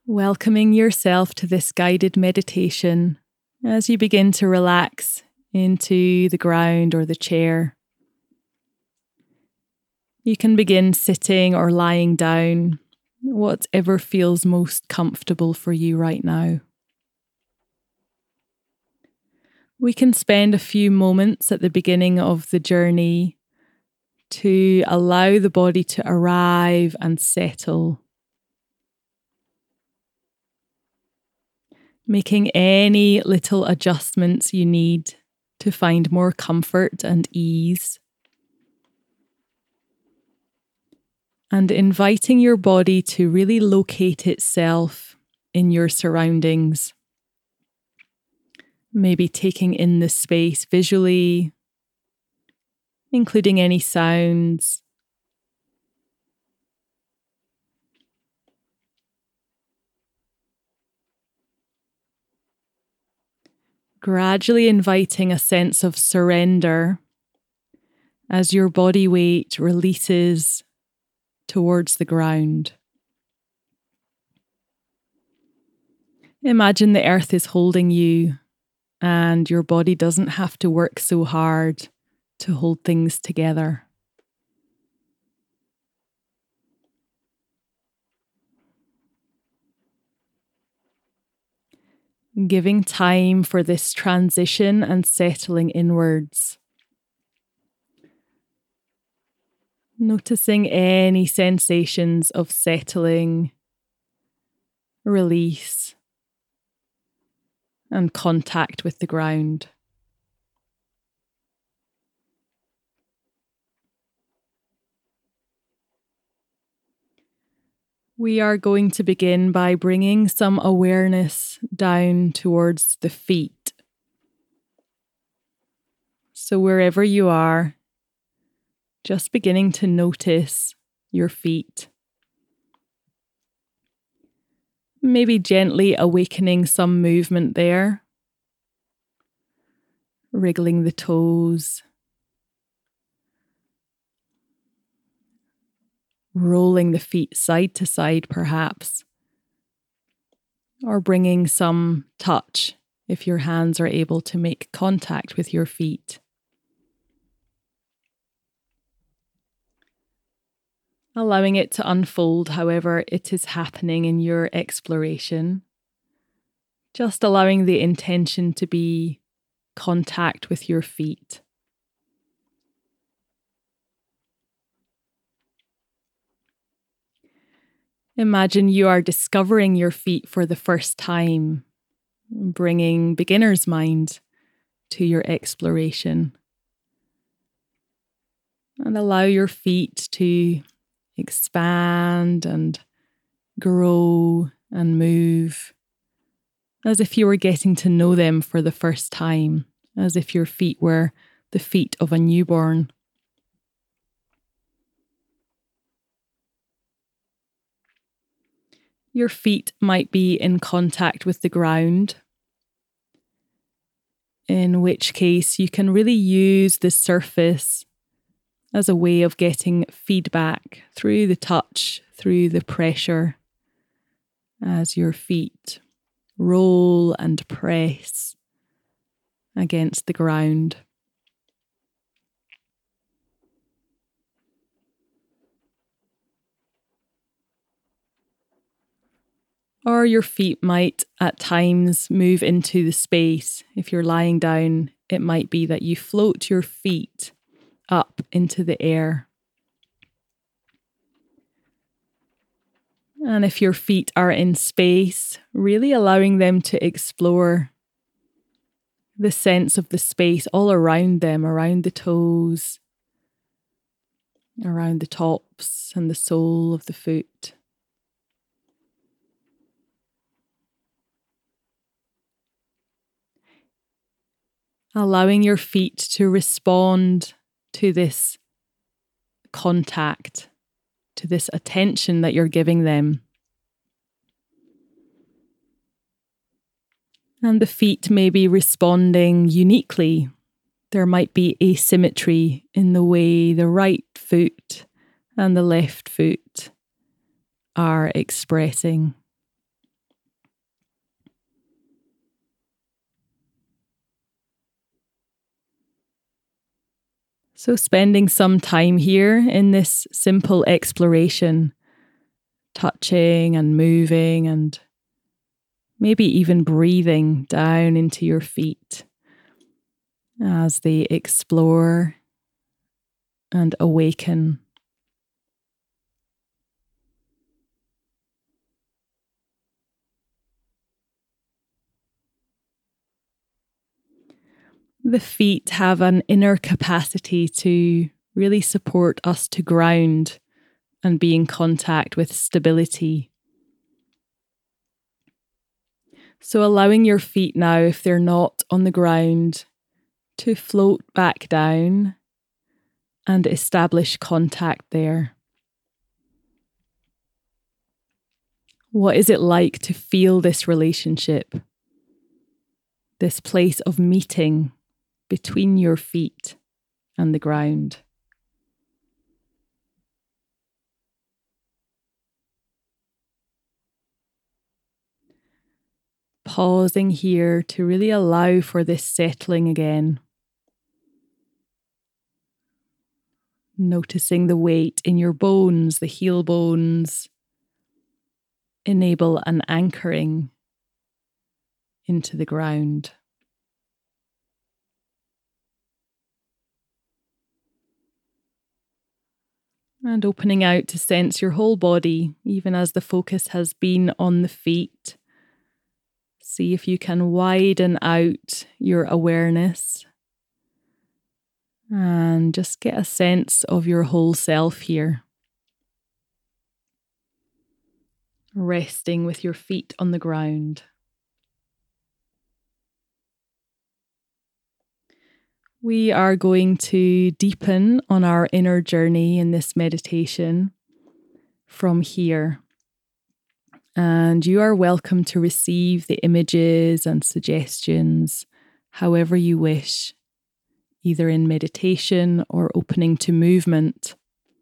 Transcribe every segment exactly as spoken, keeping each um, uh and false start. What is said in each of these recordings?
Welcoming yourself to this guided meditation as you begin to relax into the ground or the chair. You can begin sitting or lying down, whatever feels most comfortable for you right now. We can spend a few moments at the beginning of the journey to allow the body to arrive and settle, making any little adjustments you need to find more comfort and ease, and inviting your body to really locate itself in your surroundings. Maybe taking in the space visually, including any sounds. Gradually inviting a sense of surrender as your body weight releases towards the ground. Imagine the earth is holding you and your body doesn't have to work so hard to hold things together. Giving time for this transition and settling inwards. Noticing any sensations of settling, release, and contact with the ground. We are going to begin by bringing some awareness down towards the feet. So wherever you are, just beginning to notice your feet. Maybe gently awakening some movement there. Wriggling the toes. Rolling the feet side to side perhaps, or bringing some touch if your hands are able to make contact with your feet. Allowing it to unfold however it is happening in your exploration. Just allowing the intention to be contact with your feet. Imagine you are discovering your feet for the first time, bringing beginner's mind to your exploration. And allow your feet to expand and grow and move, as if you were getting to know them for the first time, as if your feet were the feet of a newborn. Your feet might be in contact with the ground, in which case you can really use the surface as a way of getting feedback through the touch, through the pressure, as your feet roll and press against the ground. Or your feet might at times move into the space. If you're lying down, it might be that you float your feet up into the air. And if your feet are in space, really allowing them to explore the sense of the space all around them, around the toes, around the tops and the sole of the foot. Allowing your feet to respond to this contact, to this attention that you're giving them. And the feet may be responding uniquely. There might be asymmetry in the way the right foot and the left foot are expressing. So spending some time here in this simple exploration, touching and moving and maybe even breathing down into your feet as they explore and awaken. The feet have an inner capacity to really support us to ground and be in contact with stability. So allowing your feet now, if they're not on the ground, to float back down and establish contact there. What is it like to feel this relationship, this place of meeting between your feet and the ground? Pausing here to really allow for this settling again. Noticing the weight in your bones, the heel bones. Enable an anchoring into the ground. And opening out to sense your whole body, even as the focus has been on the feet. See if you can widen out your awareness and just get a sense of your whole self here. Resting with your feet on the ground. We are going to deepen on our inner journey in this meditation from here. And you are welcome to receive the images and suggestions however you wish, either in meditation or opening to movement.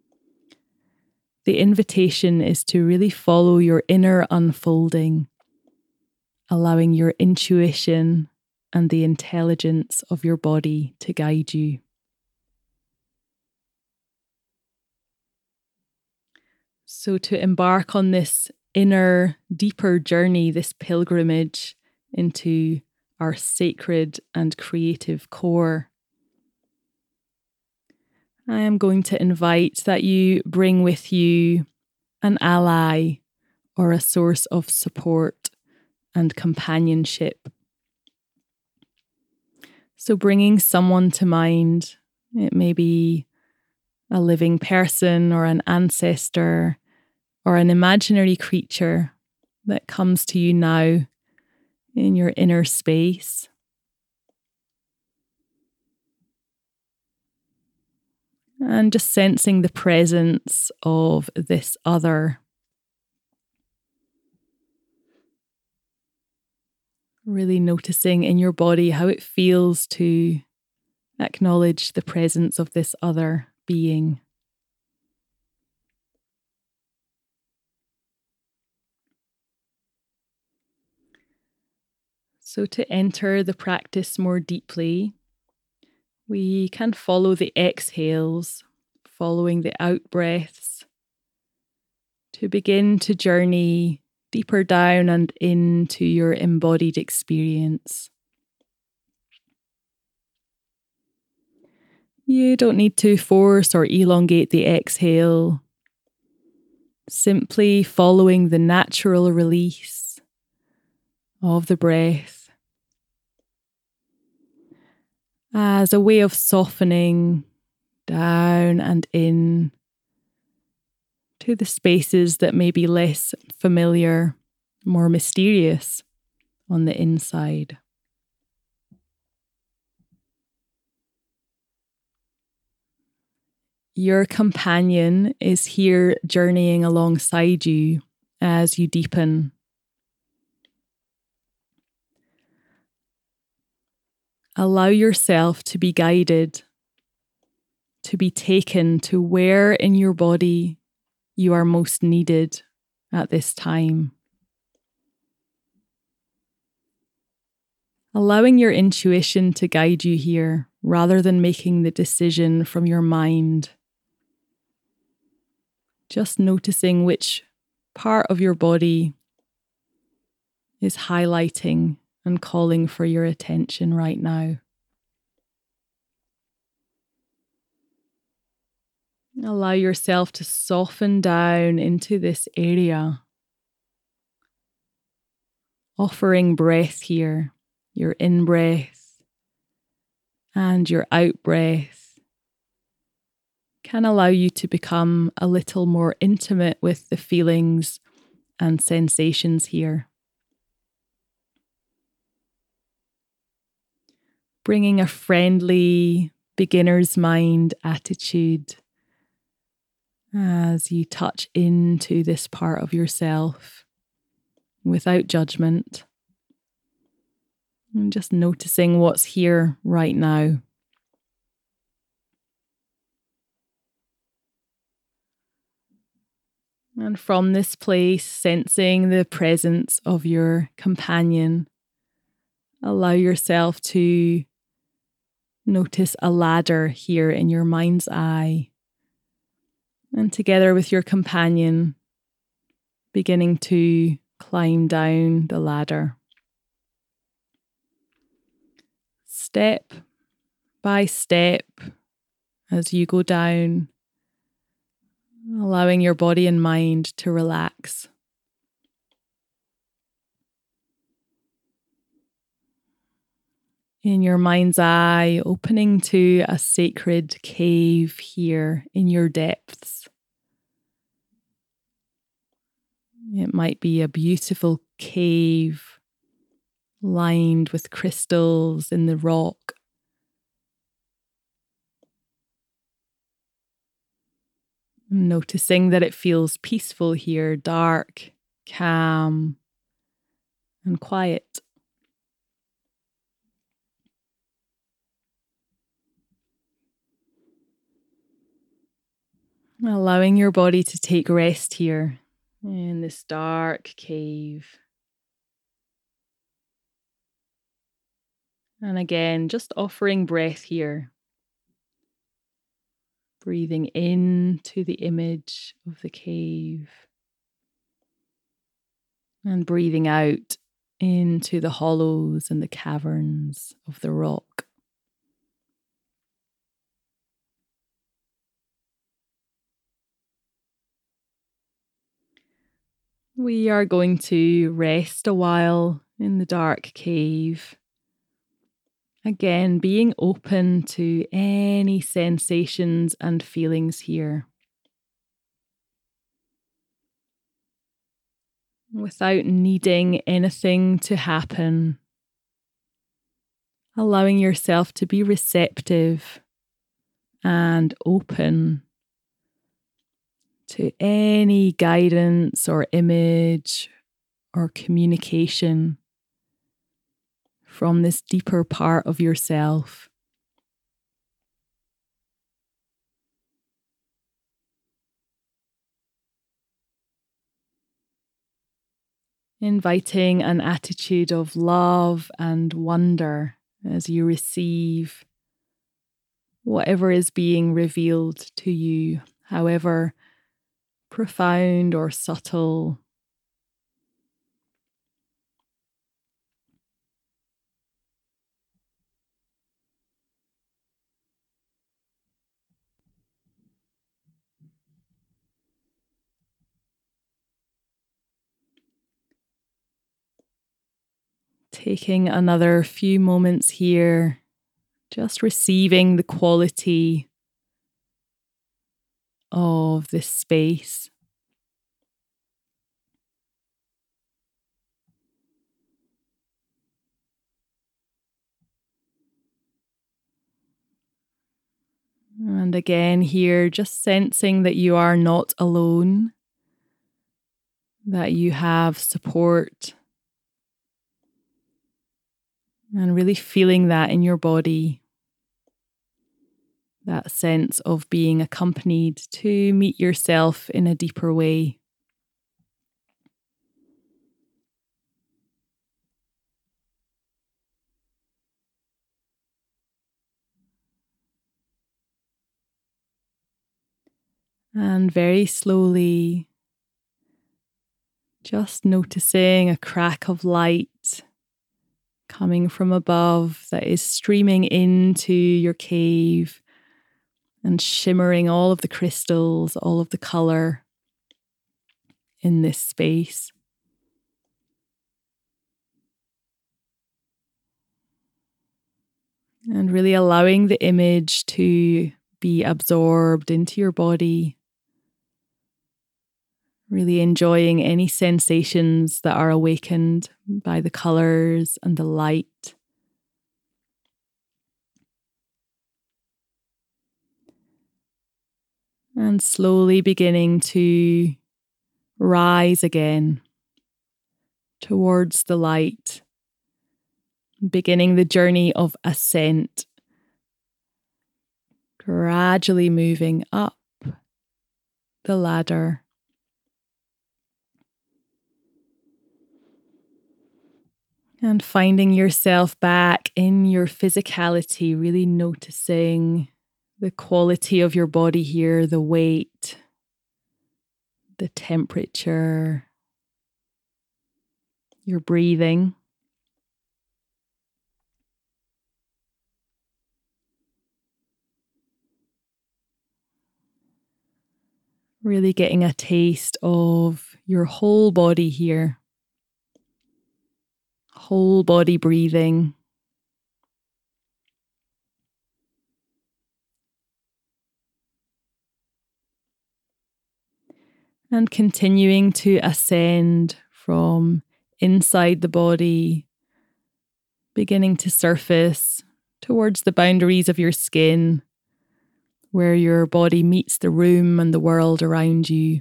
The invitation is to really follow your inner unfolding, allowing your intuition and the intelligence of your body to guide you. So to embark on this inner, deeper journey, this pilgrimage into our sacred and creative core, I am going to invite that you bring with you an ally or a source of support and companionship. So bringing someone to mind, it may be a living person or an ancestor or an imaginary creature that comes to you now in your inner space. And just sensing the presence of this other. Really noticing in your body how it feels to acknowledge the presence of this other being. So to enter the practice more deeply, we can follow the exhales, following the out breaths, to begin to journey deeper down and into your embodied experience. You don't need to force or elongate the exhale, simply following the natural release of the breath as a way of softening down and in to the spaces that may be less familiar, more mysterious on the inside. Your companion is here journeying alongside you as you deepen. Allow yourself to be guided, to be taken to where in your body you are most needed at this time. Allowing your intuition to guide you here rather than making the decision from your mind. Just noticing which part of your body is highlighting and calling for your attention right now. Allow yourself to soften down into this area, offering breath here, your in-breath and your out-breath can allow you to become a little more intimate with the feelings and sensations here. Bringing a friendly, beginner's mind attitude as you touch into this part of yourself without judgment. And just noticing what's here right now. And from this place, sensing the presence of your companion, allow yourself to notice a ladder here in your mind's eye. And together with your companion, beginning to climb down the ladder. Step by step as you go down, allowing your body and mind to relax. In your mind's eye, opening to a sacred cave here in your depths. It might be a beautiful cave lined with crystals in the rock. Noticing that it feels peaceful here, dark, calm, and quiet. Allowing your body to take rest here in this dark cave. And again, just offering breath here. Breathing into the image of the cave. And breathing out into the hollows and the caverns of the rock. We are going to rest a while in the dark cave. Again, being open to any sensations and feelings here. Without needing anything to happen. Allowing yourself to be receptive and open to any guidance or image or communication from this deeper part of yourself. Inviting an attitude of love and wonder as you receive whatever is being revealed to you, however profound or subtle. Taking another few moments here, just receiving the quality of this space. And again here, just sensing that you are not alone, that you have support, and really feeling that in your body, that sense of being accompanied to meet yourself in a deeper way. And very slowly, just noticing a crack of light coming from above that is streaming into your cave and shimmering all of the crystals, all of the colour in this space. And really allowing the image to be absorbed into your body. Really enjoying any sensations that are awakened by the colours and the light. And slowly beginning to rise again towards the light. Beginning the journey of ascent. Gradually moving up the ladder. And finding yourself back in your physicality, really noticing the quality of your body here, the weight, the temperature, your breathing. Really getting a taste of your whole body here. Whole body breathing. And continuing to ascend from inside the body, beginning to surface towards the boundaries of your skin, where your body meets the room and the world around you.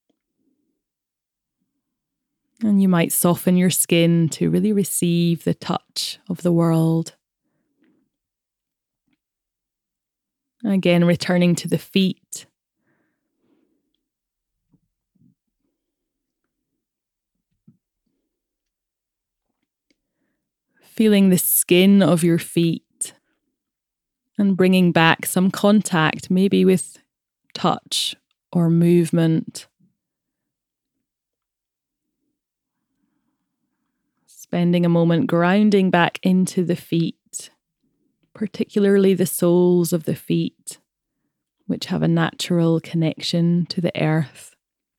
And you might soften your skin to really receive the touch of the world. Again, returning to the feet. Feeling the skin of your feet and bringing back some contact, maybe with touch or movement. Spending a moment grounding back into the feet, particularly the soles of the feet, which have a natural connection to the earth.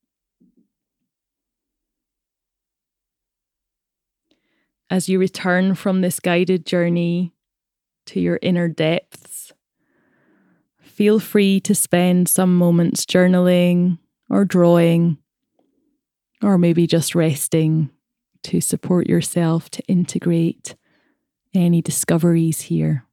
As you return from this guided journey to your inner depths, feel free to spend some moments journaling or drawing, or maybe just resting to support yourself to integrate any discoveries here.